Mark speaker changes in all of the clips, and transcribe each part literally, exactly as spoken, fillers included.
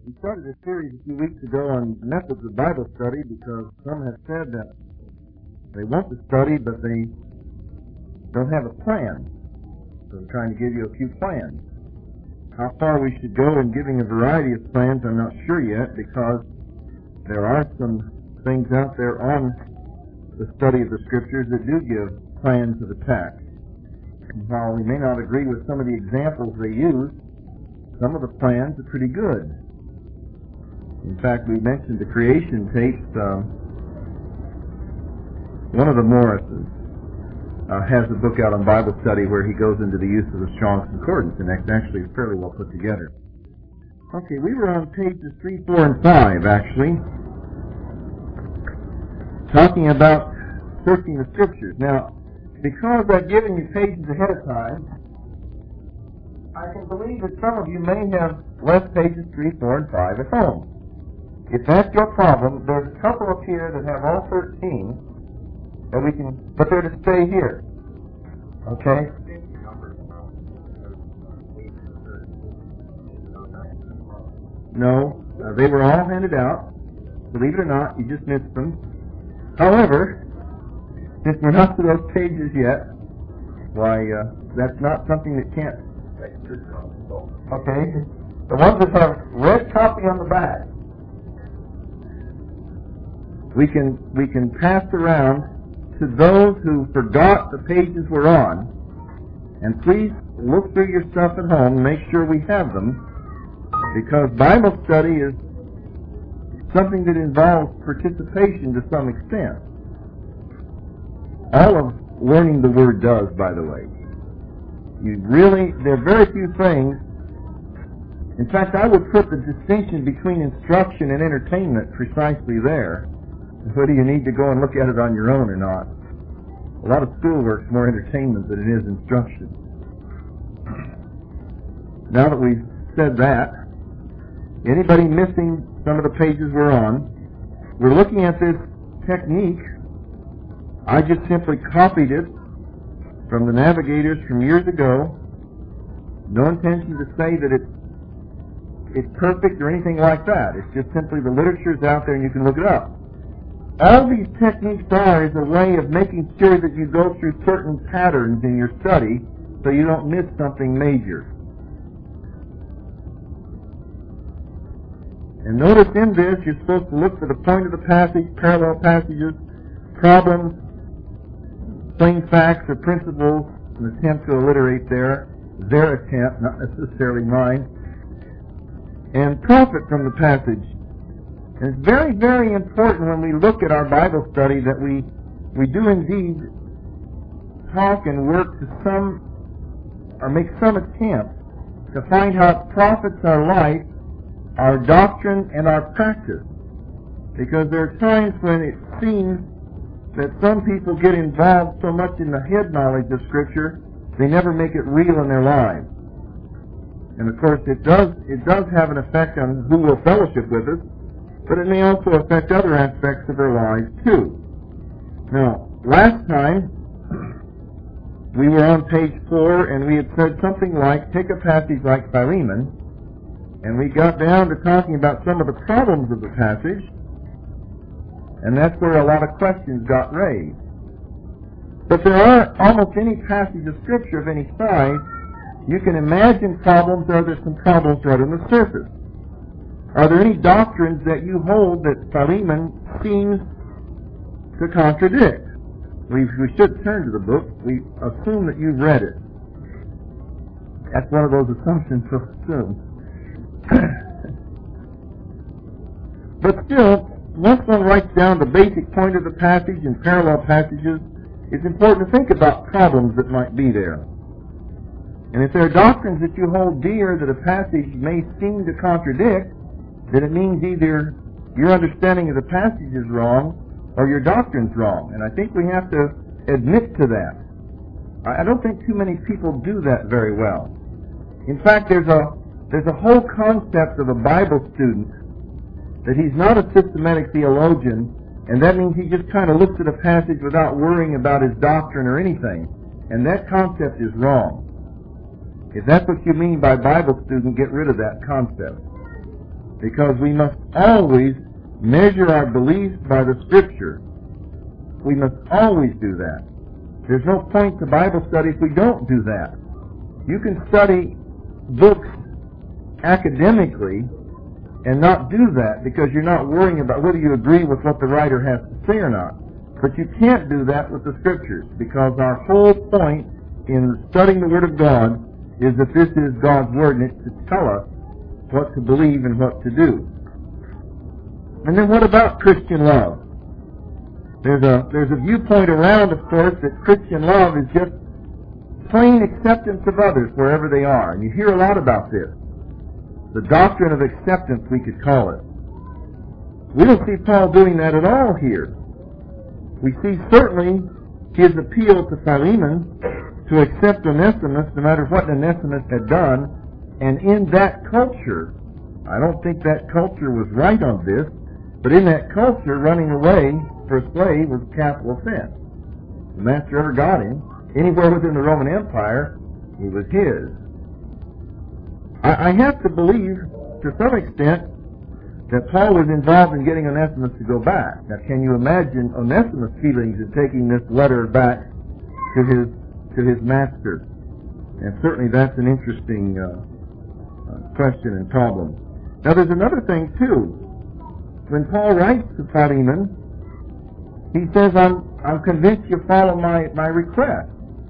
Speaker 1: We started a series a few weeks ago on methods of Bible study because some have said that they want to study, but they don't have a plan. So I'm trying to give you a few plans. How far we should go in giving a variety of plans, I'm not sure yet, because there are some things out there on the study of the Scriptures that do give plans of attack. And while we may not agree with some of the examples they use, some of the plans are pretty good. In fact, we mentioned the creation tapes. Uh, one of the Morrises uh, has a book out on Bible study where he goes into the use of the Strong's Concordance, and that's actually fairly well put together. Okay, we were on pages three, four, and five, actually, talking about searching the Scriptures. Now, because I've given you pages ahead of time, I can believe that some of you may have left pages three, four, and five at home. If that's your problem, there's a couple up here that have all thirteen, and we can, but they're to stay here. Okay? No, uh, they were all handed out. Believe it or not, you just missed them. However, since we're not to those pages yet, why, uh, that's not something that can't. Okay? The ones that have red copy on the back, we can we can pass around to those who forgot the pages we're on. And please look through your stuff at home and make sure we have them, because Bible study is something that involves participation to some extent. All of learning the Word does, by the way. You really, there are very few things. In fact, I would put the distinction between instruction and entertainment precisely there. Whether you need to go and look at it on your own or not. A lot of schoolwork is more entertainment than it is instruction. Now that we've said that, anybody missing some of the pages we're on, we're looking at this technique. I just simply copied it from the Navigators from years ago. No intention to say that it's, it's perfect or anything like that. It's just simply the literature's out there and you can look it up. All these techniques are is a way of making sure that you go through certain patterns in your study so you don't miss something major. And notice in this, you're supposed to look for the point of the passage, parallel passages, problems, plain facts or principles, an attempt to alliterate there, their attempt, not necessarily mine, and profit from the passage. And it's very, very important when we look at our Bible study that we, we do indeed talk and work to some, or make some attempt to find how it profits our life, our doctrine, and our practice. Because there are times when it seems that some people get involved so much in the head knowledge of Scripture, they never make it real in their lives. And of course it does, it does have an effect on who will fellowship with us, but it may also affect other aspects of their lives too. Now, last time we were on page four and we had said something like, take a passage like Philemon, and we got down to talking about some of the problems of the passage, and that's where a lot of questions got raised. But there are almost any passage of Scripture of any size, you can imagine problems, or there's some problems right on the surface. Are there any doctrines that you hold that Philemon seems to contradict? We, we should turn to the book. We assume that you've read it. That's one of those assumptions to assume. But still, once one writes down the basic point of the passage and parallel passages, it's important to think about problems that might be there. And if there are doctrines that you hold dear that a passage may seem to contradict, then it means either your understanding of the passage is wrong or your doctrine's wrong. And I think we have to admit to that. I don't think too many people do that very well. In fact, there's a there's a whole concept of a Bible student that he's not a systematic theologian, and that means he just kind of looks at a passage without worrying about his doctrine or anything. And that concept is wrong. If that's what you mean by Bible student, get rid of that concept. because we must always measure our beliefs by the Scripture. We must always do that. There's no point to Bible study if we don't do that. You can study books academically and not do that because you're not worrying about whether you agree with what the writer has to say or not. But you can't do that with the Scriptures, because our whole point in studying the Word of God is that this is God's Word, and it's to tell us what to believe and what to do. And then what about Christian love? There's a, there's a viewpoint around, of course, that Christian love is just plain acceptance of others wherever they are. And you hear a lot about this. The doctrine of acceptance, we could call it. We don't see Paul doing that at all here. We see certainly his appeal to Philemon to accept Onesimus no matter what Onesimus had done. And in that culture, I don't think that culture was right on this, but in that culture, running away for a slave was a capital offense. The master ever got him, anywhere within the Roman Empire, he was his. I, I have to believe, to some extent, that Paul was involved in getting Onesimus to go back. Now, can you imagine Onesimus' feelings in taking this letter back to his to his master? And certainly that's an interesting uh, uh, question and problem. Now, there's another thing, too. When Paul writes to Philemon, he says, I'm, I'm convinced you follow my, my request.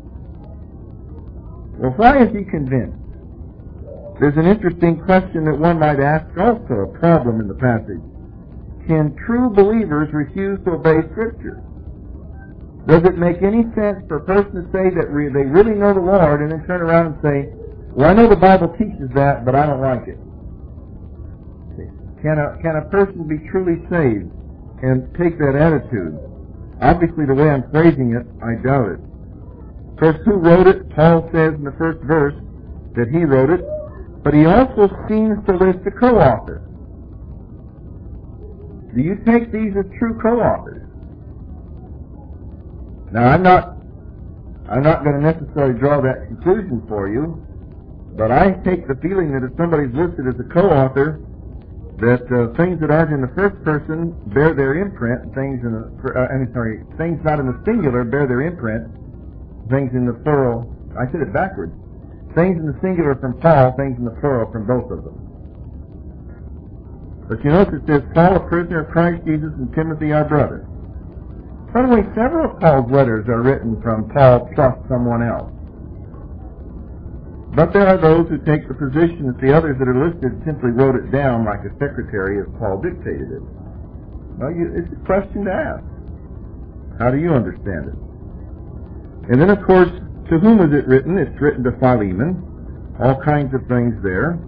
Speaker 1: Well, why is he convinced? There's an interesting question that one might ask also, a problem in the passage. Can true believers refuse to obey Scripture? Does it make any sense for a person to say that re- they really know the Lord and then turn around and say, well, I know the Bible teaches that, but I don't like it? Can a, can a person be truly saved and take that attitude? Obviously, the way I'm phrasing it, I doubt it. Of course, who wrote it? Paul says in the first verse that he wrote it, but he also seems to list a co-author. Do you take these as true co-authors? Now, I'm not, I'm not going to necessarily draw that conclusion for you, but I take the feeling that if somebody's listed as a co-author, that uh, things that aren't in the first person bear their imprint, and things in the, uh, I'm sorry, things not in the singular bear their imprint, things in the plural, I said it backwards, things in the singular from Paul, things in the plural from both of them. But you notice it says, Paul, a prisoner of Christ Jesus, and Timothy, our brother. By the way, several of Paul's letters are written from Paul plus someone else. But there are those who take the position that the others that are listed simply wrote it down like a secretary as Paul dictated it. Well, you, it's a question to ask. How do you understand it? And then, of course, to whom is it written? It's written to Philemon. All kinds of things there.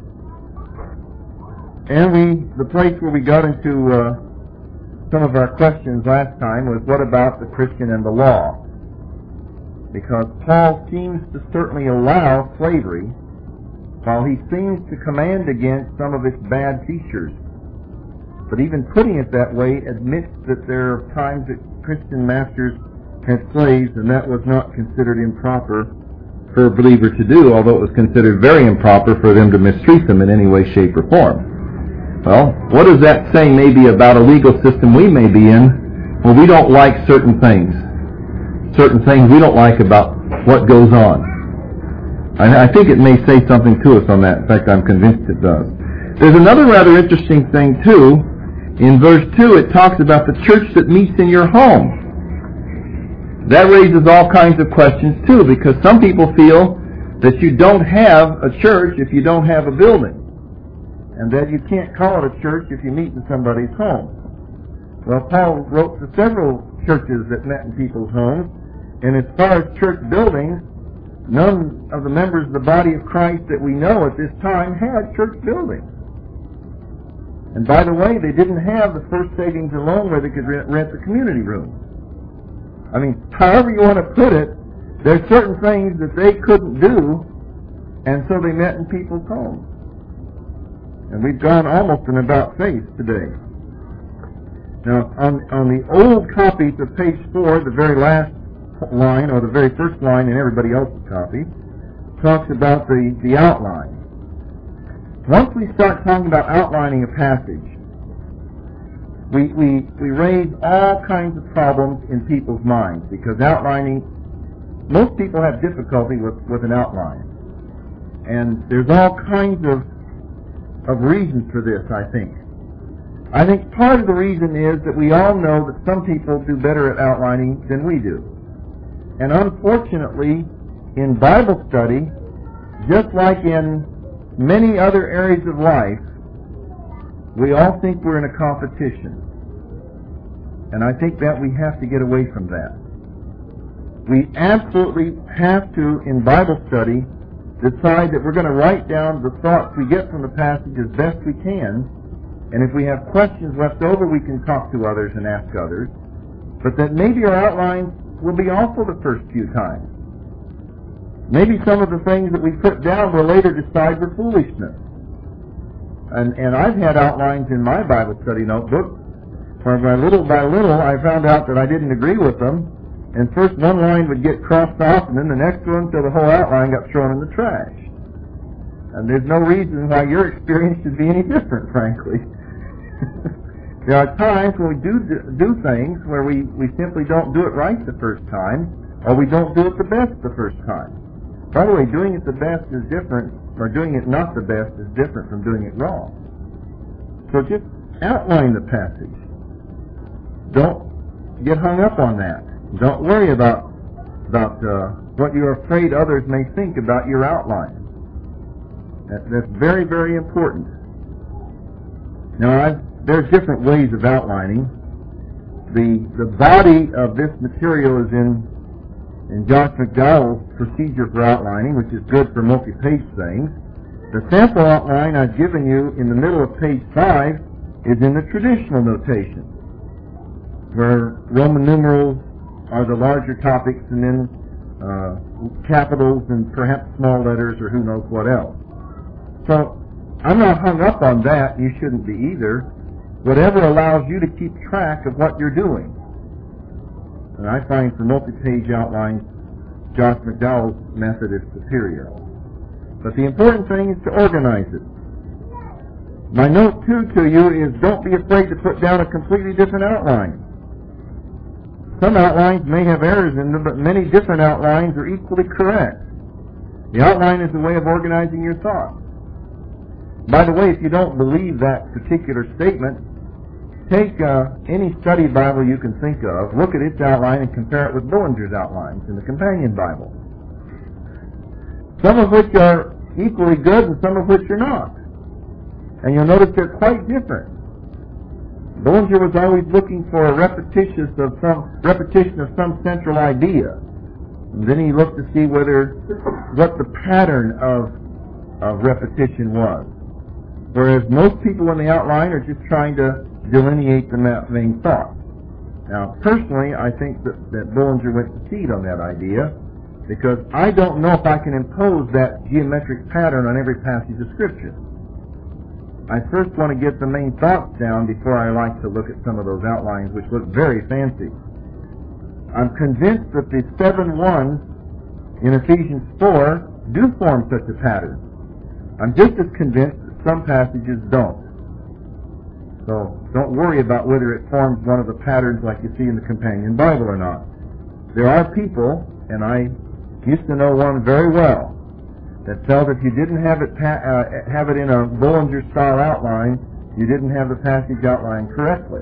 Speaker 1: And we, the place where we got into uh, some of our questions last time was, what about the Christian and the law? Because Paul seems to certainly allow slavery, while he seems to command against some of its bad features. But even putting it that way admits that there are times that Christian masters had slaves, and that was not considered improper for a believer to do, although it was considered very improper for them to mistreat them in any way, shape, or form. Well, what does that say maybe about a legal system we may be in, where we don't like certain things? Certain things we don't like about what goes on. I, I think it may say something to us on that. In fact, I'm convinced it does. There's another rather interesting thing, too. In verse two, it talks about the church that meets in your home. That raises all kinds of questions, too, because some people feel that you don't have a church if you don't have a building, and that you can't call it a church if you meet in somebody's home. Well, Paul wrote to several churches that met in people's homes, and as far as church buildings, none of the members of the body of Christ that we know at this time had church buildings. And by the way, they didn't have the first savings alone where they could rent, rent the community room. I mean, however you want to put it, there's certain things that they couldn't do, and so they met in people's homes. And we've gone almost in about face today. Now, on, on the old copies of page four, the very last line, or the very first line in everybody else's copy, talks about the, the outline. Once we start talking about outlining a passage, we, we, we raise all kinds of problems in people's minds, because outlining, most people have difficulty with, with an outline. And there's all kinds of, of reasons for this, I think. I think part of the reason is that we all know that some people do better at outlining than we do. And unfortunately, in Bible study, just like in many other areas of life, we all think we're in a competition. And I think that we have to get away from that. We absolutely have to, in Bible study, decide that we're going to write down the thoughts we get from the passage as best we can, and if we have questions left over, we can talk to others and ask others, but that maybe our outlines will be awful the first few times. Maybe some of the things that we put down we'll later decide were foolishness. And, and I've had outlines in my Bible study notebook where by little by little I found out that I didn't agree with them, and first one line would get crossed off, and then the next one, so the whole outline got thrown in the trash. And there's no reason why your experience should be any different, frankly. There are times when we do do things where we, we simply don't do it right the first time, or we don't do it the best the first time. By the way, doing it the best is different, or doing it not the best is different from doing it wrong. So just outline the passage. Don't get hung up on that. Don't worry about about uh, what you're afraid others may think about your outline. That, that's very, very important. Now, I've, there's different ways of outlining. The the body of this material is in in Josh McDowell's procedure for outlining, which is good for multi-page things. The sample outline I've given you in the middle of page five is in the traditional notation, where Roman numerals are the larger topics, and then uh, capitals and perhaps small letters or who knows what else. So I'm not hung up on that. You shouldn't be either. Whatever allows you to keep track of what you're doing. And I find for multi-page outlines, Josh McDowell's method is superior. But the important thing is to organize it. My note, too, to you is don't be afraid to put down a completely different outline. Some outlines may have errors in them, but many different outlines are equally correct. The outline is a way of organizing your thoughts. By the way, if you don't believe that particular statement, take uh, any study Bible you can think of, look at its outline, and compare it with Bullinger's outlines in the Companion Bible. Some of which are equally good and some of which are not. And you'll notice they're quite different. Bullinger was always looking for a repetition of some repetition of some central idea. And then he looked to see whether what the pattern of, of repetition was. Whereas most people in the outline are just trying to delineate the main thought. Now, personally, I think that, that Bullinger went to seed on that idea, because I don't know if I can impose that geometric pattern on every passage of Scripture. I first want to get the main thoughts down before I like to look at some of those outlines, which look very fancy. I'm convinced that the seven ones in Ephesians four do form such a pattern. I'm just as convinced that some passages don't. So don't worry about whether it forms one of the patterns like you see in the Companion Bible or not. There are people, and I used to know one very well, that felt if you didn't have it pa- uh, have it in a Bullinger-style outline, you didn't have the passage outlined correctly.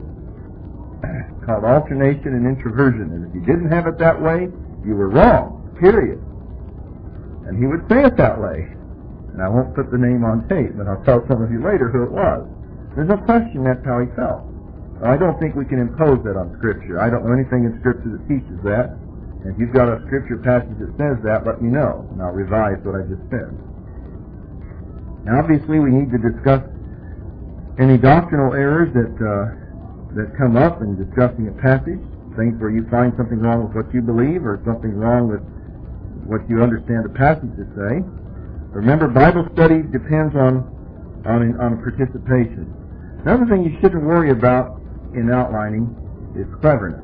Speaker 1: It's called alternation and introversion. And if you didn't have it that way, you were wrong, period. And he would say it that way. And I won't put the name on tape, but I'll tell some of you later who it was. There's no question that's how he felt. I don't think we can impose that on Scripture. I don't know anything in Scripture that teaches that. And if you've got a Scripture passage that says that, let me know, and I'll revise what I just said. Now, obviously, we need to discuss any doctrinal errors that uh, that come up in discussing a passage, things where you find something wrong with what you believe or something wrong with what you understand the passage to say. Remember, Bible study depends on on, on participation. Another thing you shouldn't worry about in outlining is cleverness.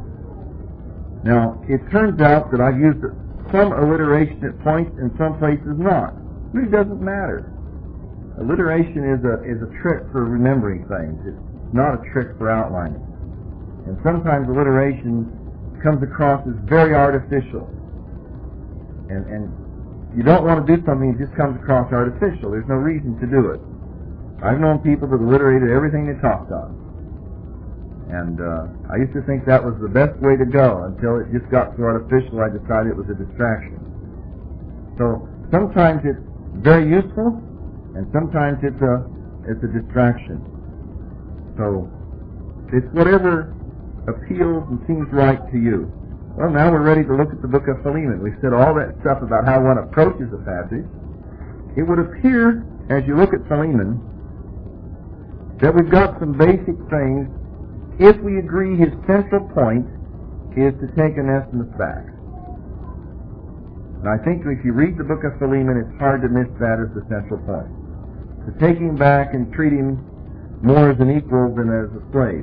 Speaker 1: Now, it turns out that I've used some alliteration at points and some places not. It really doesn't matter. alliteration is a is a trick for remembering things. It's not a trick for outlining. And sometimes alliteration comes across as very artificial. And and you don't want to do something that just comes across artificial. There's no reason to do it. I've known people that alliterated everything they talked on. And uh, I used to think that was the best way to go until it just got so artificial I decided it was a distraction. So sometimes it's very useful, and sometimes it's a it's a distraction. So it's whatever appeals and seems right to you. Well, now we're ready to look at the book of Philemon. We've said all that stuff about how one approaches a passage. It would appear, as you look at Philemon, that we've got some basic things if we agree his central point is to take Onesimus back. And I think if you read the book of Philemon, it's hard to miss that as the central point. To take him back and treat him more as an equal than as a slave.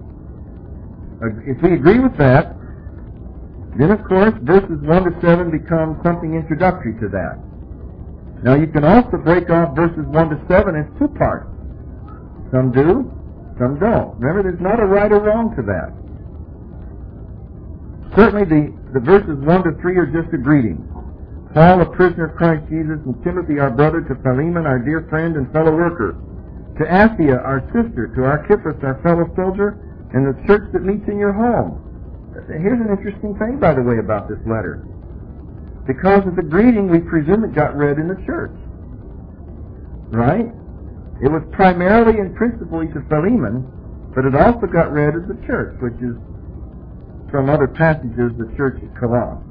Speaker 1: If we agree with that, then of course verses one to seven become something introductory to that. Now you can also break off verses one to seven as two parts. Some do, some don't. Remember, there's not a right or wrong to that. Certainly the, the verses one to three are just a greeting. Paul, a prisoner of Christ Jesus, and Timothy, our brother, to Philemon, our dear friend and fellow worker, to Aphia, our sister, to Archippus, our fellow soldier, and the church that meets in your home. Here's an interesting thing, by the way, about this letter. Because of the greeting, we presume it got read in the church. Right? It was primarily and principally to Philemon, but it also got read as the church, which is from other passages the church at Colosse.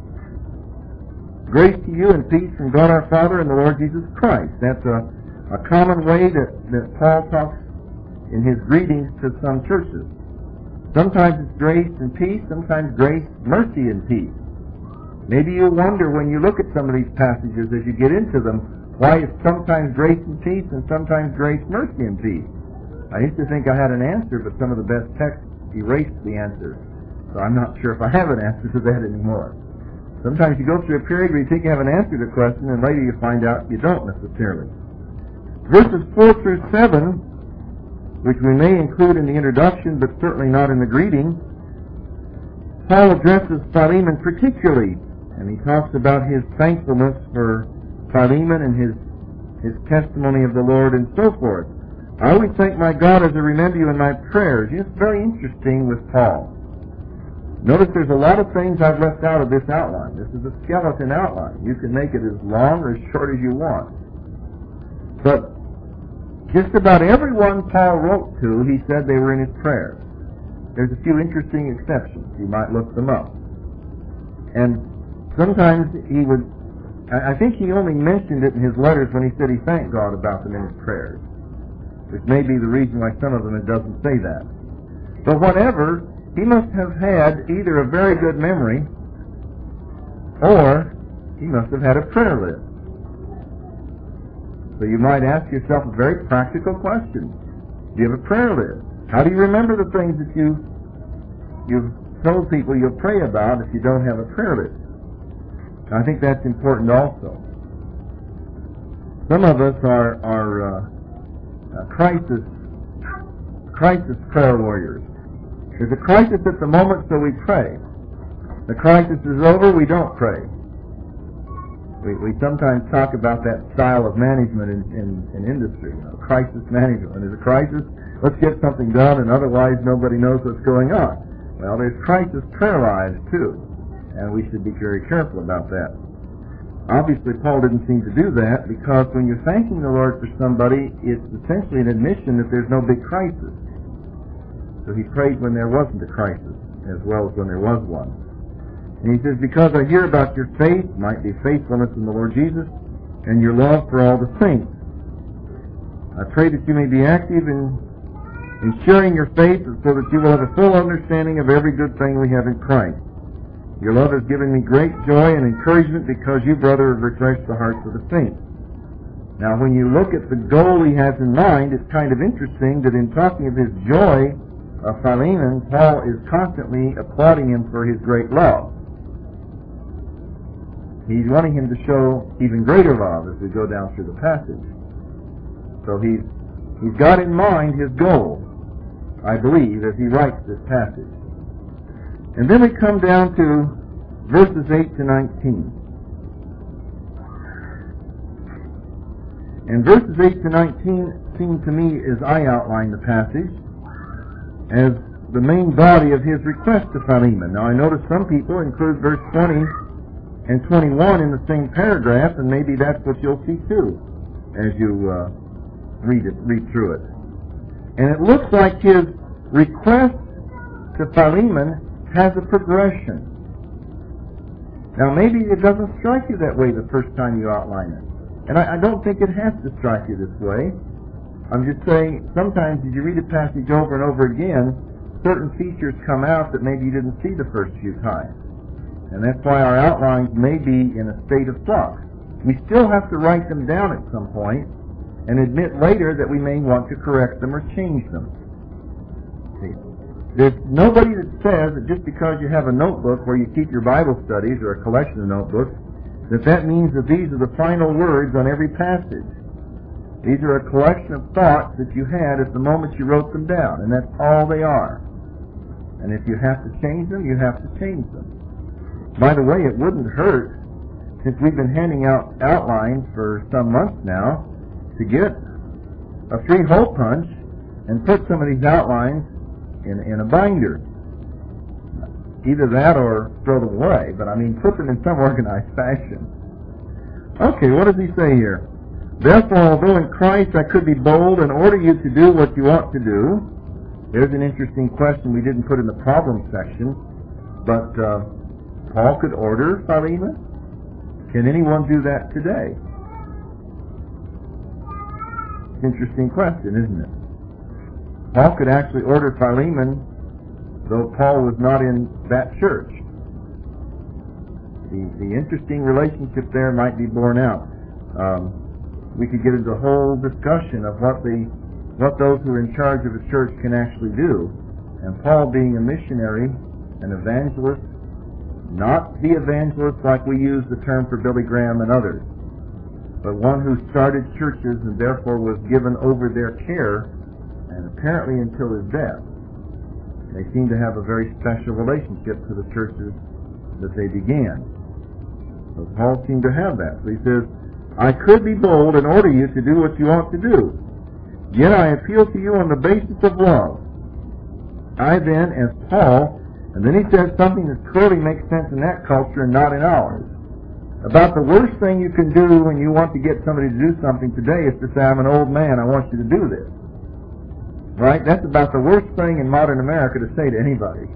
Speaker 1: Grace to you and peace from God our Father and the Lord Jesus Christ. That's a, a common way that, that Paul talks in his greetings to some churches. Sometimes it's grace and peace, sometimes grace, mercy, and peace. Maybe you wonder when you look at some of these passages as you get into them, why it's sometimes grace and peace and sometimes grace, mercy, and peace. I used to think I had an answer, but some of the best texts erased the answer. So I'm not sure if I have an answer to that anymore. Sometimes you go through a period where you think you have an answer to a question, and later you find out you don't necessarily. Verses four through seven, which we may include in the introduction, but certainly not in the greeting, Paul addresses Philemon particularly, and he talks about his thankfulness for Philemon and his his testimony of the Lord and so forth. I always thank my God as I remember you in my prayers. It's very interesting with Paul. Notice there's a lot of things I've left out of this outline. This is a skeleton outline. You can make it as long or as short as you want. But just about everyone Paul wrote to, he said they were in his prayers. There's a few interesting exceptions. You might look them up. And sometimes he would, I think he only mentioned it in his letters when he said he thanked God about them in his prayers. Which may be the reason why some of them it doesn't say that. But whatever, he must have had either a very good memory or he must have had a prayer list. So you might ask yourself a very practical question. Do you have a prayer list? How do you remember the things that you, you've told people you'll pray about if you don't have a prayer list? I think that's important also. Some of us are, are uh, uh, crisis, crisis prayer warriors. There's a crisis at the moment, so we pray. The crisis is over, we don't pray. We, we sometimes talk about that style of management in, in, in industry, you know, crisis management. When there's a crisis, let's get something done, and otherwise nobody knows what's going on. Well, there's crisis prayer lives, too, and we should be very careful about that. Obviously, Paul didn't seem to do that, because when you're thanking the Lord for somebody, it's essentially an admission that there's no big crisis. So he prayed when there wasn't a crisis, as well as when there was one. And he says, because I hear about your faith, might be faithfulness in the Lord Jesus, and your love for all the saints. I pray that you may be active in, in sharing your faith, so that you will have a full understanding of every good thing we have in Christ. Your love has given me great joy and encouragement, because you, brother, have refreshed the hearts of the saints. Now, when you look at the goal he has in mind, it's kind of interesting that in talking of his joy of Philemon, Paul is constantly applauding him for his great love. He's wanting him to show even greater love as we go down through the passage. So he's, he's got in mind his goal, I believe, as he writes this passage. And then we come down to verses eight to nineteen. And verses eight to nineteen seem to me, as I outline the passage, as the main body of his request to Philemon. Now, I notice some people include verse twenty and twenty-one in the same paragraph, and maybe that's what you'll see too as you uh, read it, read through it. And it looks like his request to Philemon has a progression. Now, maybe it doesn't strike you that way the first time you outline it. And I, I don't think it has to strike you this way. I'm just saying, sometimes as you read a passage over and over again, certain features come out that maybe you didn't see the first few times. And that's why our outlines may be in a state of flux. We still have to write them down at some point and admit later that we may want to correct them or change them. See, there's nobody that says that just because you have a notebook where you keep your Bible studies or a collection of notebooks, that that means that these are the final words on every passage. These are a collection of thoughts that you had at the moment you wrote them down, and that's all they are. And if you have to change them, you have to change them. By the way, it wouldn't hurt, since we've been handing out outlines for some months now, to get a free hole punch and put some of these outlines in, in a binder. Either that or throw them away, but I mean put them in some organized fashion. Okay, what does he say here? Therefore, although in Christ I could be bold and order you to do what you ought to do. There's an interesting question we didn't put in the problem section, but uh, Paul could order Philemon? Can anyone do that today? It's an interesting question, isn't it? Paul could actually order Philemon, though Paul was not in that church. The, the interesting relationship there might be borne out. Um, we could get into a whole discussion of what the what those who are in charge of a church can actually do. And Paul, being a missionary, an evangelist, not the evangelist like we use the term for Billy Graham and others, but one who started churches and therefore was given over their care, and apparently until his death. They seem to have a very special relationship to the churches that they began. So Paul seemed to have that. So he says, I could be bold and order you to do what you ought to do. Yet I appeal to you on the basis of love. I then, as Paul, and then he says something that clearly makes sense in that culture and not in ours. About the worst thing you can do when you want to get somebody to do something today is to say, I'm an old man, I want you to do this. Right? That's about the worst thing in modern America to say to anybody.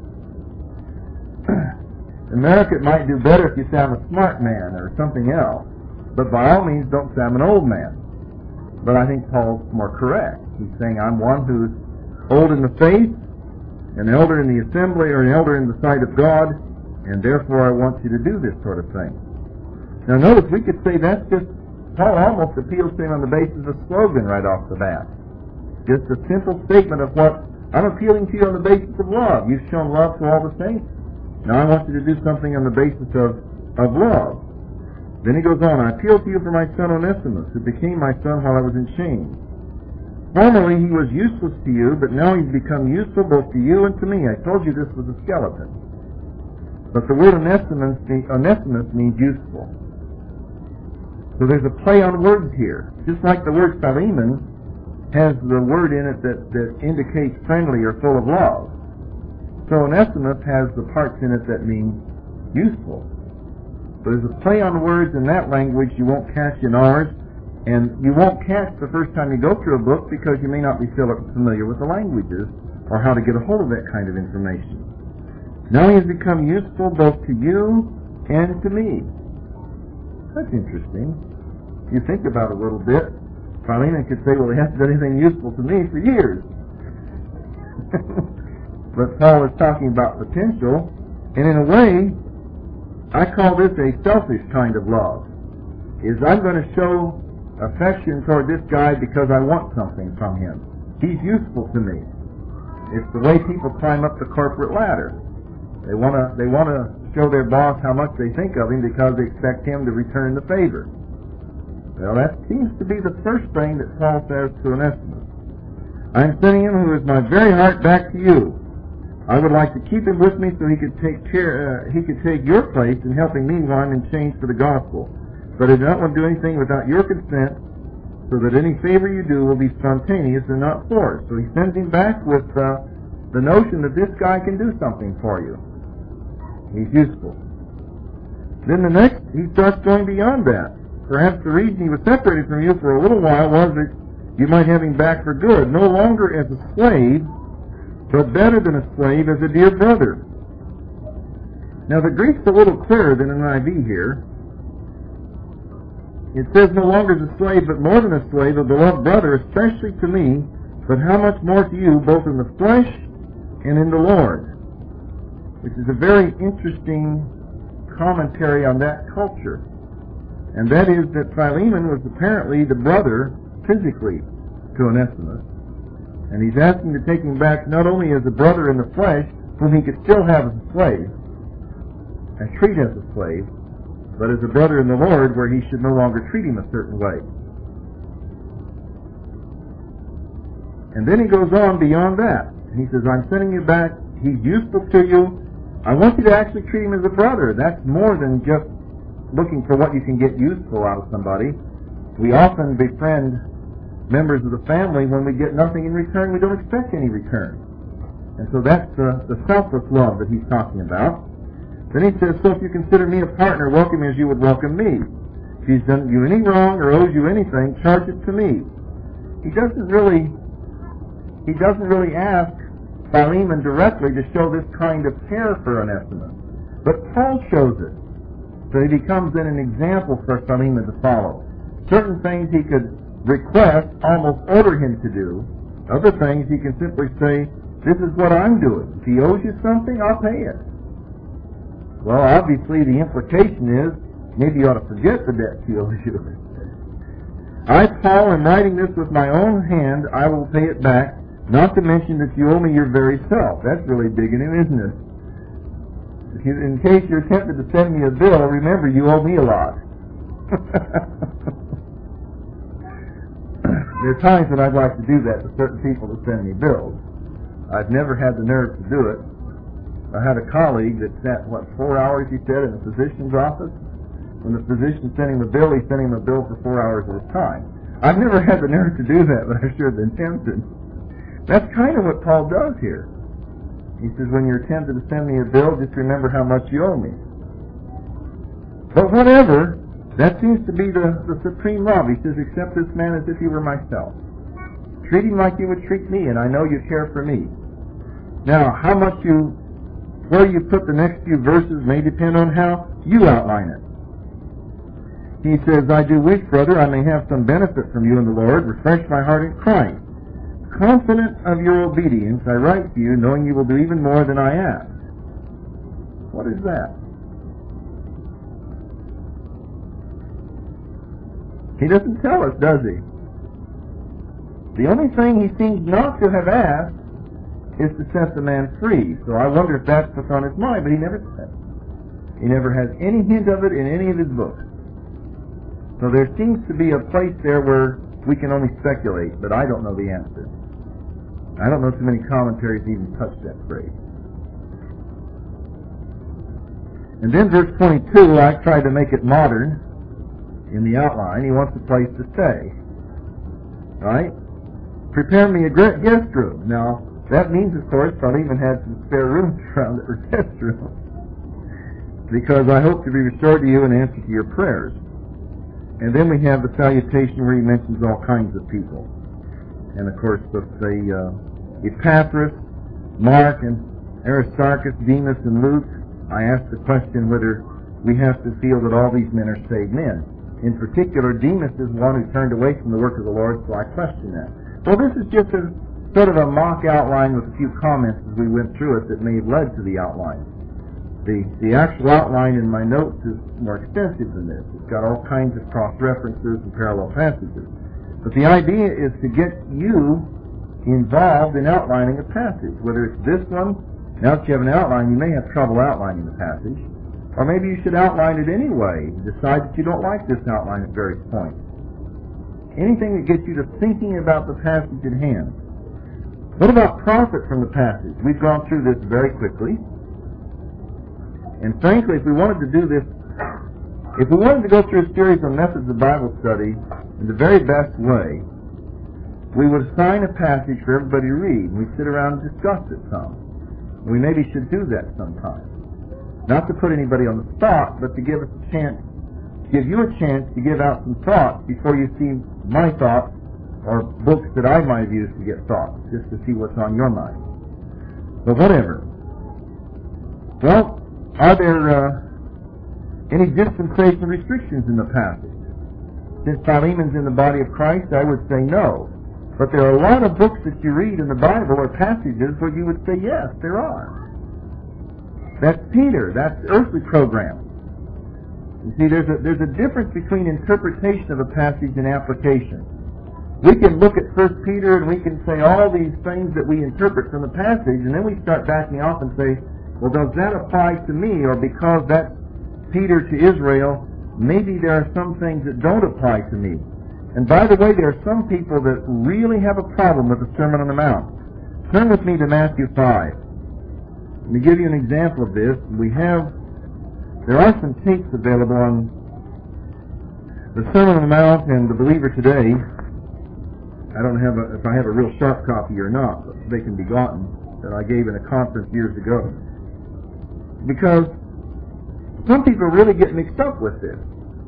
Speaker 1: In America, it might do better if you say, I'm a smart man or something else. But by all means, don't say, I'm an old man. But I think Paul's more correct. He's saying, I'm one who's old in the faith, an elder in the assembly, or an elder in the sight of God, and therefore I want you to do this sort of thing. Now notice, we could say that's just, Paul almost appeals to him on the basis of a slogan right off the bat. Just a simple statement of what, I'm appealing to you on the basis of love. You've shown love to all the saints. Now I want you to do something on the basis of, of love. Then he goes on, I appeal to you for my son Onesimus, who became my son while I was in shame. Formerly he was useless to you, but now he's become useful both to you and to me. I told you this was a skeleton. But the word Onesimus, Onesimus means useful. So there's a play on words here. Just like the word Philemon has the word in it that, that indicates friendly or full of love. So Onesimus has the parts in it that mean useful. So there's a play on words in that language you won't catch in ours, and you won't catch the first time you go through a book because you may not be familiar with the languages or how to get a hold of that kind of information. Now he has become useful both to you and to me. That's interesting. If you think about it a little bit, Philemon could say, well, he hasn't done anything useful to me for years. But Paul is talking about potential, and in a way, I call this a selfish kind of love. Is I'm going to show affection toward this guy because I want something from him. He's useful to me. It's the way people climb up the corporate ladder. They want to they want to show their boss how much they think of him because they expect him to return the favor. Well, that seems to be the first thing that Paul says to Onesimus. I'm sending him who is my very heart back to you. I would like to keep him with me so he could take care, uh, he could take your place in helping me while I'm in chains for the gospel. But I do not want to do anything without your consent, so that any favor you do will be spontaneous and not forced. So he sends him back with uh, the notion that this guy can do something for you. He's useful. Then the next, he starts going beyond that. Perhaps the reason he was separated from you for a little while was that you might have him back for good, no longer as a slave, but better than a slave, as a dear brother. Now the Greek's a little clearer than an I V here. It says no longer as a slave, but more than a slave, a beloved brother, especially to me, but how much more to you, both in the flesh and in the Lord. Which is a very interesting commentary on that culture. And that is that Philemon was apparently the brother, physically, to Onesimus. And he's asking to take him back not only as a brother in the flesh, whom he could still have as a slave, and treat as a slave, but as a brother in the Lord, where he should no longer treat him a certain way. And then he goes on beyond that. He says, I'm sending you back. He's useful to you. I want you to actually treat him as a brother. That's more than just looking for what you can get useful out of somebody. We often befriend members of the family when we get nothing in return. We don't expect any return. And so that's the, the selfless love that he's talking about. Then he says, so if you consider me a partner, welcome me as you would welcome me. If he's done you any wrong or owes you anything, charge it to me. He doesn't really, he doesn't really ask Philemon directly to show this kind of care for Onesimus. But Paul shows it. So he becomes then an example for Philemon to follow. Certain things he could request, almost order him to do. Other things he can simply say, this is what I'm doing. If he owes you something, I'll pay it. Well, obviously the implication is, maybe you ought to forget the debt he owes you. I, Paul, am writing this with my own hand. I will pay it back, not to mention that you owe me your very self. That's really digging him, isn't it? If you, in case you're tempted to send me a bill, remember you owe me a lot. There are times when I'd like to do that to certain people that send me bills. I've never had the nerve to do it. I had a colleague that sat, what, four hours, he said, in the physician's office. When the physician sent him a bill, he sent him a bill for four hours at a time. I've never had the nerve to do that, but I've sure been tempted. That's kind of what Paul does here. He says, when you're tempted to send me a bill, just remember how much you owe me. But whatever, that seems to be the, the supreme love. He says, accept this man as if he were myself. Treat him like you would treat me, and I know you care for me. Now, how much you, where you put the next few verses may depend on how you outline it. He says, I do wish, brother, I may have some benefit from you in the Lord. Refresh my heart in Christ. Confident of your obedience, I write to you, knowing you will do even more than I ask. What is that? He doesn't tell us, does he? The only thing he seems not to have asked is to set the man free. So I wonder if that's what's on his mind, but he never says. He never has any hint of it in any of his books. So there seems to be a place there where we can only speculate, but I don't know the answer. I don't know too many commentaries even touch that phrase. And then verse twenty-two, I tried to make it modern in the outline. He wants a place to stay. Right? Prepare me a guest room. Now, that means, of course, Philemon had some spare rooms around that were guest rooms. Because I hope to be restored to you in answer to your prayers. And then we have the salutation where he mentions all kinds of people. And of course, let's say uh, Epaphras, Mark, and Aristarchus, Demas, and Luke. I asked the question whether we have to feel that all these men are saved men. In particular, Demas is one who turned away from the work of the Lord, so I question that. Well, this is just a sort of a mock outline with a few comments as we went through it that may have led to the outline. The, the actual outline in my notes is more extensive than this. It's got all kinds of cross-references and parallel passages. But the idea is to get you involved in outlining a passage. Whether it's this one, now that you have an outline, you may have trouble outlining the passage. Or maybe you should outline it anyway. Decide that you don't like this outline at various points. anything that gets you to thinking about the passage at hand. What about profit from the passage? We've gone through this very quickly. And frankly, if we wanted to do this, if we wanted to go through a series on methods of Bible study in the very best way, we would assign a passage for everybody to read, and we'd sit around and discuss it some. We maybe should do that sometime. Not to put anybody on the spot, but to give us a chance, give you a chance to give out some thoughts before you see my thoughts or books that I might have used to get thoughts, just to see what's on your mind. But whatever. Well, are there uh, any dispensational restrictions in the passage? Since Philemon's in the body of Christ, I would say no. But there are a lot of books that you read in the Bible or passages where you would say yes, there are. That's Peter. That's earthly program. You see, there's a, there's a difference between interpretation of a passage and application. We can look at First Peter and we can say all these things that we interpret from the passage, and then we start backing off and say, well, does that apply to me? Or because that's Peter to Israel, maybe there are some things that don't apply to me. And by the way, there are some people that really have a problem with the Sermon on the Mount. Turn with me to Matthew five. Let me give you an example of this. We have, there are some tapes available on the Sermon on the Mount and the Believer Today. I don't have a, if I have a real sharp copy or not, but they can be gotten, that I gave in a conference years ago. Because some people really get mixed up with this.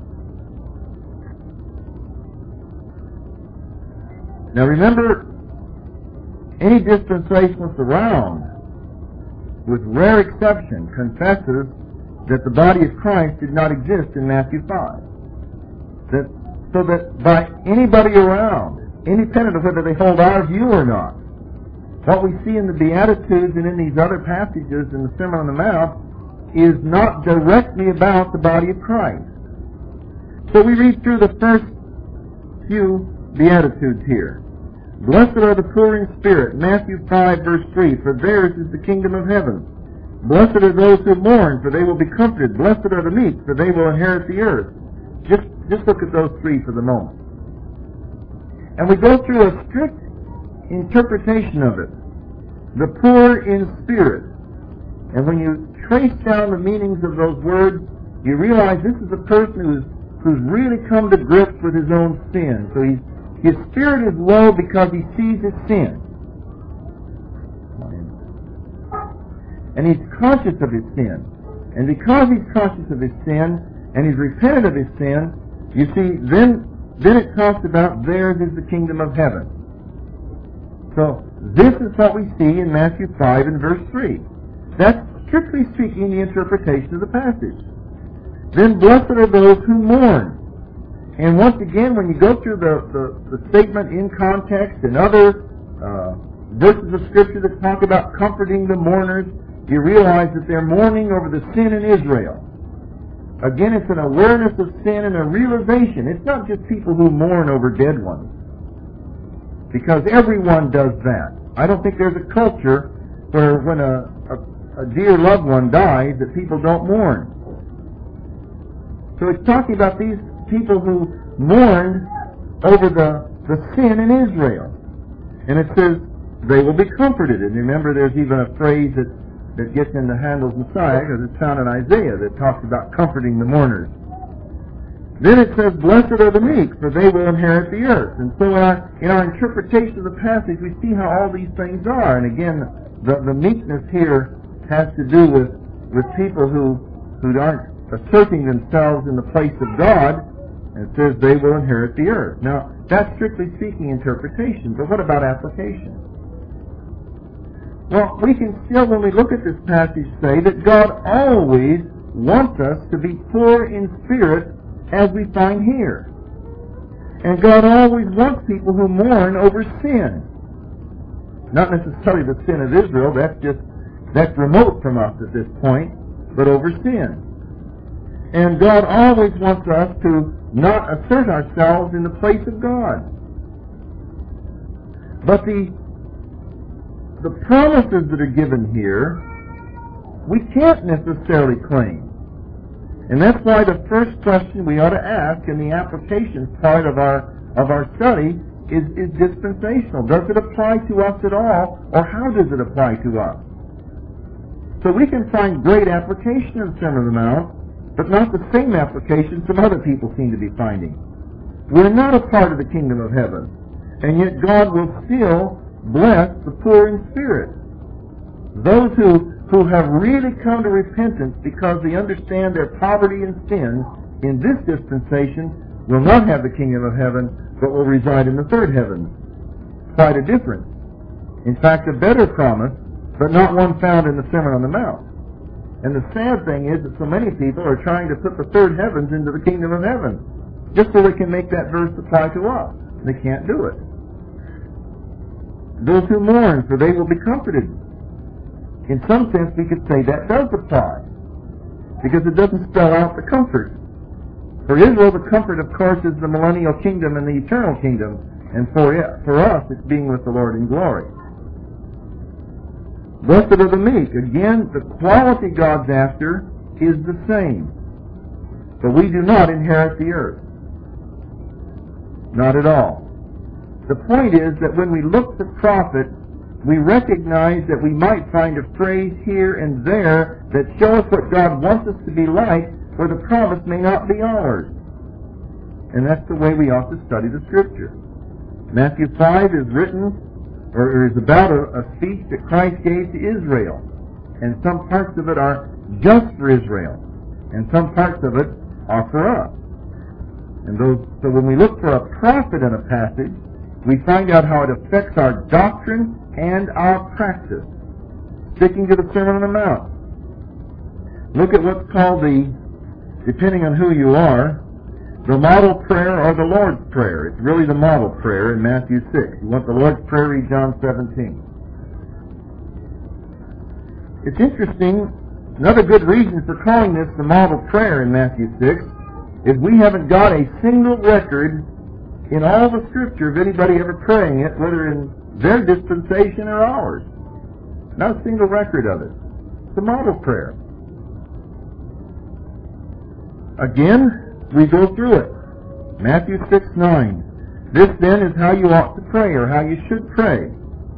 Speaker 1: Now remember, any dispensationalist around, with rare exception, confesses that the body of Christ did not exist in Matthew five. That, so that by anybody around, independent of whether they hold our view or not, what we see in the Beatitudes and in these other passages in the Sermon on the Mount is not directly about the body of Christ. So we read through the first few Beatitudes here. Blessed are the poor in spirit, Matthew five, verse three, for theirs is the kingdom of heaven. Blessed are those who mourn, for they will be comforted. Blessed are the meek, for they will inherit the earth. Just, just look at those three for the moment. And we go through a strict interpretation of it. The poor in spirit. And when you trace down the meanings of those words, you realize this is a person who's, who's really come to grips with his own sin. So he's His spirit is low because he sees his sin. And he's conscious of his sin. And because he's conscious of his sin, and he's repented of his sin, you see, then, then it talks about theirs is the kingdom of heaven. So, this is what we see in Matthew five and verse three. That's, strictly speaking, the interpretation of the passage. Then blessed are those who mourn. And once again, when you go through the, the, the statement in context and other uh, verses of Scripture that talk about comforting the mourners, you realize that they're mourning over the sin in Israel. Again, it's an awareness of sin and a realization. It's not just people who mourn over dead ones, because everyone does that. I don't think there's a culture where when a, a, a dear loved one dies that people don't mourn. So it's talking about these people who mourned over the, the sin in Israel. And it says they will be comforted. And remember, there's even a phrase that, that gets into Handel's Messiah, because it's found in Isaiah, that talks about comforting the mourners. Then it says, blessed are the meek, for they will inherit the earth. And so in our, in our interpretation of the passage, we see how all these things are. And again, the, the meekness here has to do with, with people who, who aren't asserting themselves in the place of God. And it says they will inherit the earth. Now, that's strictly speaking interpretation, but what about application? Well, we can still, when we look at this passage, say that God always wants us to be poor in spirit, as we find here. And God always wants people who mourn over sin. Not necessarily the sin of Israel, that's just, that's remote from us at this point, but over sin. And God always wants us to not assert ourselves in the place of God. But the the promises that are given here, we can't necessarily claim. And that's why the first question we ought to ask in the application part of our of our study is, is dispensational. Does it apply to us at all, or how does it apply to us? So we can find great application in the Sermon on the Mount, but not the same application some other people seem to be finding. We're not a part of the kingdom of heaven, and yet God will still bless the poor in spirit. Those who, who have really come to repentance because they understand their poverty and sin in this dispensation will not have the kingdom of heaven, but will reside in the third heaven. Quite a difference. In fact, a better promise, but not one found in the Sermon on the Mount. And the sad thing is that so many people are trying to put the third heavens into the kingdom of heaven, just so they can make that verse apply to us. They can't do it. Those who mourn, for they will be comforted. In some sense, we could say that does apply, because it doesn't spell out the comfort. For Israel, the comfort, of course, is the millennial kingdom and the eternal kingdom, and for it, for us, it's being with the Lord in glory. Blessed are the meek. Again, the quality God's after is the same. But we do not inherit the earth. Not at all. The point is that when we look at the prophet, we recognize that we might find a phrase here and there that shows what God wants us to be like, where the promise may not be ours. And that's the way we ought to study the Scripture. Matthew five is written, or is about a, a speech that Christ gave to Israel. And some parts of it are just for Israel. And some parts of it are for us. And those, so when we look for a prophet in a passage, we find out how it affects our doctrine and our practice. Sticking to the Sermon on the Mount. Look at what's called the, depending on who you are, the model prayer or the Lord's Prayer. It's really the model prayer in Matthew six. You want the Lord's Prayer, read John seventeen. It's interesting, another good reason for calling this the model prayer in Matthew six is we haven't got a single record in all the Scripture of anybody ever praying it, whether in their dispensation or ours. Not a single record of it. It's a model prayer. Again, we go through it. Matthew six nine. This then is how you ought to pray, or how you should pray.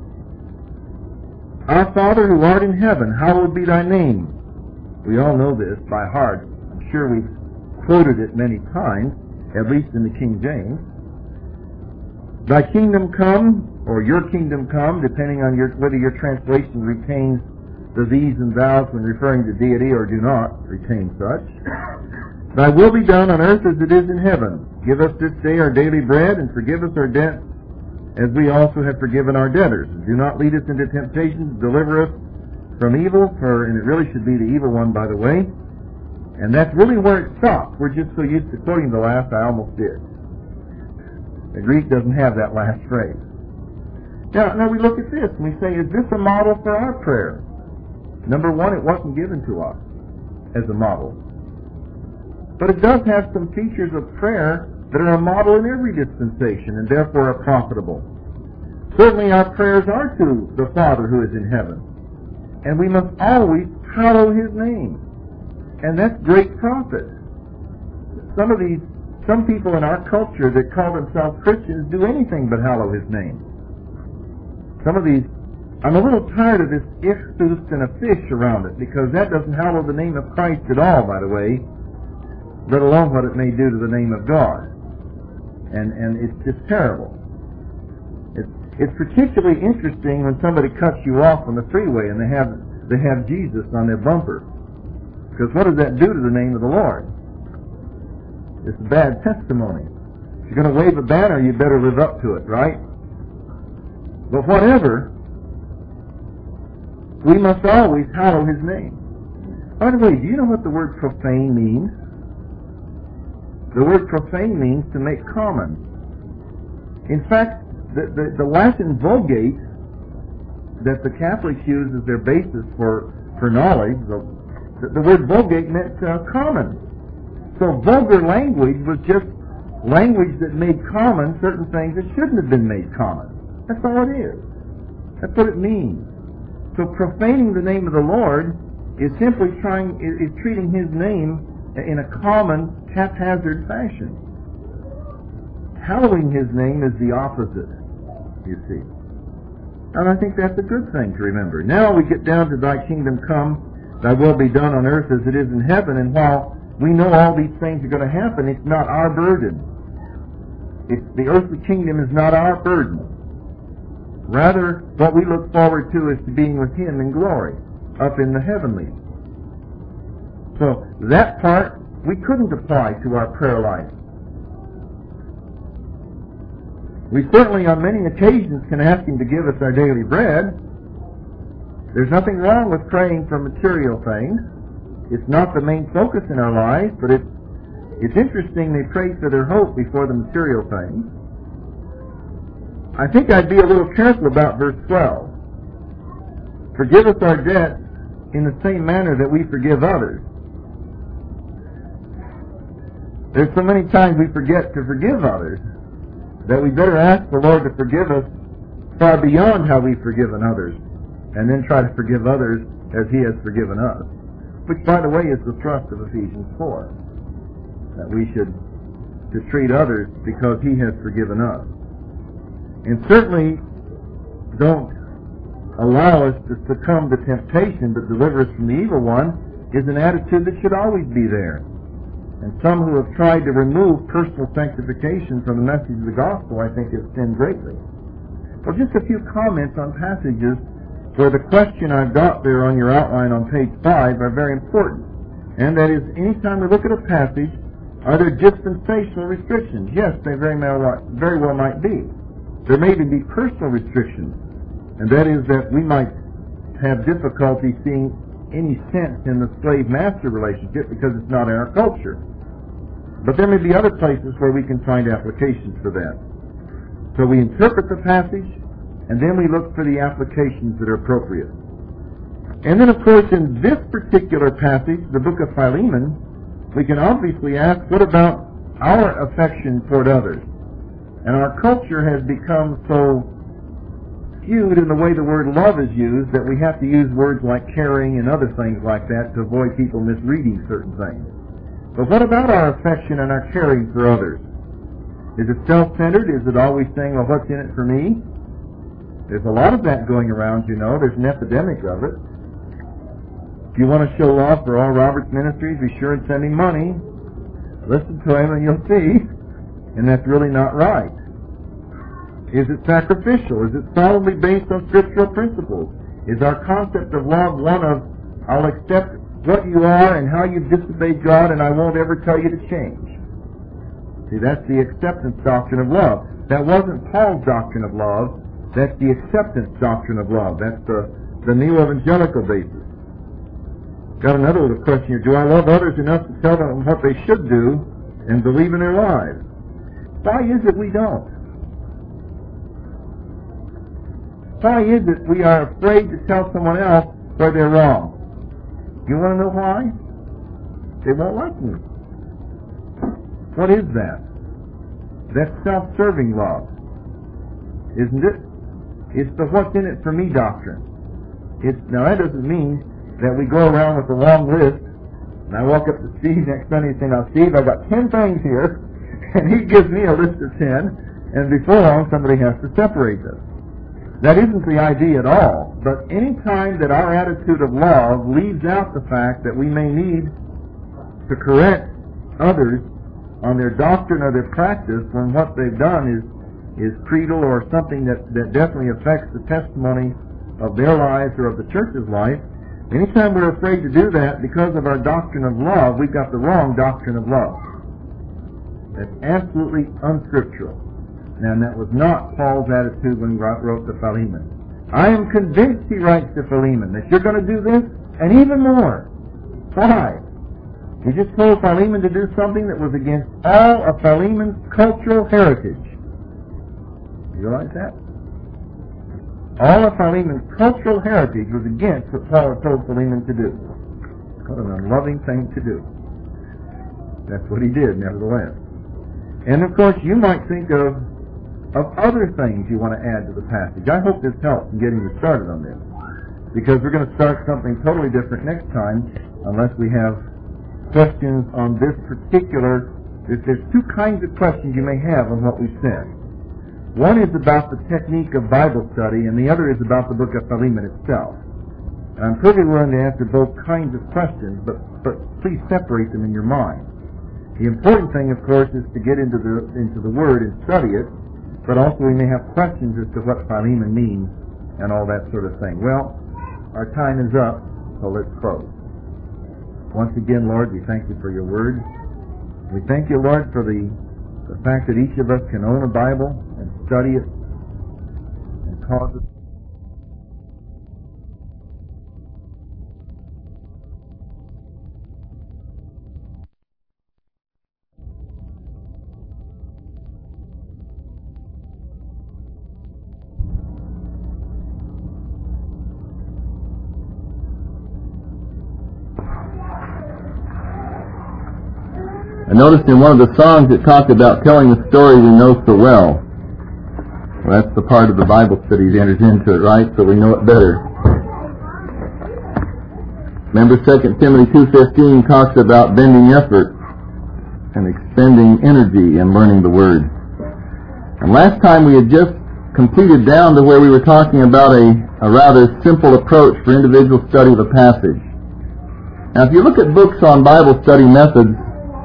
Speaker 1: Our Father who art in heaven, hallowed be thy name. We all know this by heart. I'm sure we've quoted it many times, at least in the King James. Thy kingdom come, or your kingdom come, depending on your, whether your translation retains the these and thous when referring to deity or do not retain such. Thy will be done on earth as it is in heaven. Give us this day our daily bread, and forgive us our debts, as we also have forgiven our debtors. And do not lead us into temptation, deliver us from evil, for, and it really should be the evil one, by the way. And that's really where it stops. We're just so used to quoting the last, I almost did. The Greek doesn't have that last phrase. Now, now we look at this and we say, is this a model for our prayer? Number one, it wasn't given to us as a model. But it does have some features of prayer that are a model in every dispensation and therefore are profitable. Certainly our prayers are to the Father who is in heaven. And we must always hallow His name. And that's great profit. Some of these, some people in our culture that call themselves Christians do anything but hallow His name. Some of these, I'm a little tired of this ichthus and a fish around it, because that doesn't hallow the name of Christ at all, by the way, let alone what it may do to the name of God. And and it's just terrible. It's it's particularly interesting when somebody cuts you off on the freeway and they have they have Jesus on their bumper. Because what does that do to the name of the Lord? It's bad testimony. If you're going to wave a banner, you better live up to it, right? But whatever, we must always hallow His name. By the way, do you know what the word profane means? The word profane means to make common. In fact, the, the, the Latin Vulgate that the Catholics use as their basis for, for knowledge, the, the word Vulgate meant uh, common. So vulgar language was just language that made common certain things that shouldn't have been made common. That's all it is. That's what it means. So profaning the name of the Lord is simply trying, is, is treating His name in a common, haphazard fashion. hallowing His name is the opposite, you see. And I think that's a good thing to remember. Now we get down to Thy kingdom come, Thy will be done on earth as it is in heaven, and while we know all these things are going to happen, it's not our burden. It's, the earthly kingdom is not our burden. Rather, what we look forward to is to being with Him in glory, up in the heavenlies. So that part we couldn't apply to our prayer life. We certainly on many occasions can ask Him to give us our daily bread. There's nothing wrong with praying for material things. It's not the main focus in our lives, but it's, it's interesting they pray for their hope before the material things. I think I'd be a little careful about verse twelve. Forgive us our debts in the same manner that we forgive others. There's so many times we forget to forgive others that we better ask the Lord to forgive us far beyond how we've forgiven others, and then try to forgive others as He has forgiven us. Which, by the way, is the thrust of Ephesians four, that we should to treat others because He has forgiven us. And certainly don't allow us to succumb to temptation, but deliver us from the evil one, is an attitude that should always be there. And some who have tried to remove personal sanctification from the message of the gospel, I think, have sinned greatly. Well, just a few comments on passages where the question I've got there on your outline on page five are very important. And that is, anytime we look at a passage, are there dispensational restrictions? Yes, they very well, very well might be. There may even be personal restrictions, and that is that we might have difficulty seeing any sense in the slave-master relationship because it's not in our culture. But there may be other places where we can find applications for that. So we interpret the passage, and then we look for the applications that are appropriate. And then, of course, in this particular passage, the book of Philemon, we can obviously ask, what about our affection toward others? And our culture has become so skewed in the way the word love is used that we have to use words like caring and other things like that to avoid people misreading certain things. But what about our affection and our caring for others? Is it self-centered? Is it always saying, well, what's in it for me? There's a lot of that going around, you know. There's an epidemic of it. If you want to show love for Oral Roberts Ministries, be sure and send him money. Listen to him and you'll see. And that's really not right. Is it sacrificial? Is it solidly based on scriptural principles? Is our concept of love one of, I'll accept what you are and how you've disobeyed God, and I won't ever tell you to change? See, that's the acceptance doctrine of love. That wasn't Paul's doctrine of love. That's the acceptance doctrine of love. That's the, the neo-evangelical basis. Got another little question here. Do I love others enough to tell them what they should do and believe in their lives? Why is it we don't? Why is it we are afraid to tell someone else where they're wrong? You want to know why? They won't like me. What is that? That's self-serving love, isn't it? It's the what's in it for me doctrine. It's, now that doesn't mean that we go around with a long list, and I walk up to Steve next Sunday and say, now Steve, I've got ten things here, and he gives me a list of ten, and before long somebody has to separate this. That isn't the idea at all, but any time that our attitude of love leaves out the fact that we may need to correct others on their doctrine or their practice when what they've done is is creedal or something that, that definitely affects the testimony of their lives or of the church's life, anytime we're afraid to do that because of our doctrine of love, we've got the wrong doctrine of love. That's absolutely unscriptural. Now, that was not Paul's attitude when he wrote to Philemon. I am convinced, he writes to Philemon, that you're going to do this and even more. Why? He just told Philemon to do something that was against all of Philemon's cultural heritage. You realize that? All of Philemon's cultural heritage was against what Paul told Philemon to do. What an unloving thing to do. That's what he did, nevertheless. And, of course, you might think of of other things you want to add to the passage. I hope this helps in getting you started on this, because we're going to start something totally different next time unless we have questions on this particular There's, there's two kinds of questions you may have on what we've said. One is about the technique of Bible study, and the other is about the book of Philemon itself. And I'm perfectly willing to answer both kinds of questions, but, but please separate them in your mind. The important thing, of course, is to get into the into the Word and study it, but also we may have questions as to what Philemon means and all that sort of thing. Well, our time is up, so let's close. Once again, Lord, we thank you for your Word. We thank you, Lord, for the, the fact that each of us can own a Bible and study it and cause it.
Speaker 2: I noticed in one of the songs it talked about telling the story we know so well. Well, that's the part of the Bible study that enters into it, right? So we know it better. Remember Second Timothy two fifteen talks about bending effort and expending energy in learning the Word. And last time we had just completed down to where we were talking about a, a rather simple approach for individual study of a passage. Now, if you look at books on Bible study methods,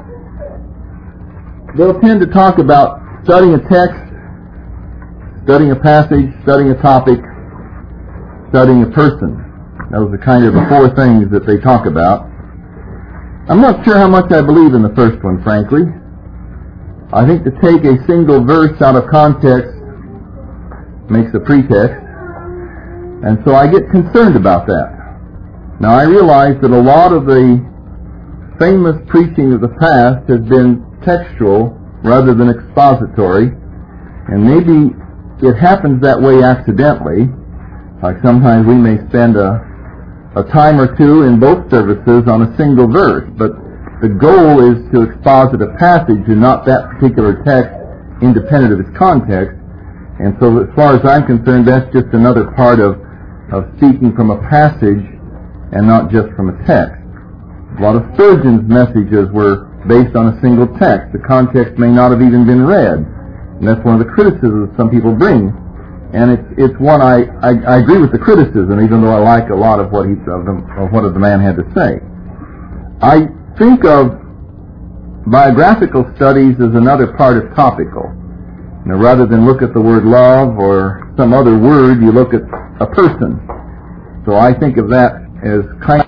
Speaker 2: they'll tend to talk about studying a text, studying a passage, studying a topic, studying a person. Those are kind of the four things that they talk about. I'm not sure how much I believe in the first one, frankly. I think to take a single verse out of context makes a pretext, and so I get concerned about that. Now, I realize that a lot of the famous preaching of the past has been textual rather than expository, and maybe it happens that way accidentally. Like sometimes we may spend a, a time or two in both services on a single verse, but the goal is to exposit a passage and not that particular text independent of its context. And so as far as I'm concerned, that's just another part of, of speaking from a passage and not just from a text. A lot of Spurgeon's messages were based on a single text. The context may not have even been read. And that's one of the criticisms some people bring. And it's it's one I, I, I agree with the criticism, even though I like a lot of what he of, the, of what the man had to say. I think of biographical studies as another part of topical. You know, rather than look at the word love or some other word, you look at a person. So I think of that as kind of